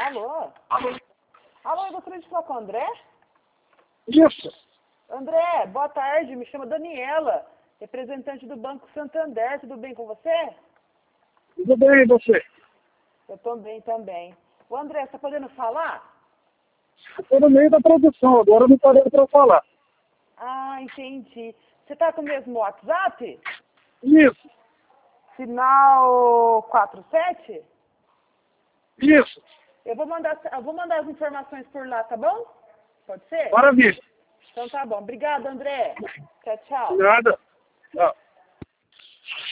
Alô? Alô, eu gostaria de falar com o André? Isso. André, boa tarde, me chamo Daniela, representante do Banco Santander, tudo bem com você? Tudo bem, e você? Eu tô bem também. Ô André, você tá podendo falar? Estou no meio da produção, agora não parei para falar. Ah, entendi. Você tá com o mesmo WhatsApp? Isso, Final 47? isso. Eu vou mandar as informações por lá, tá bom? Pode ser? Maravilha. Então tá bom. Obrigada, André. Tchau, tchau. Nada. Tchau.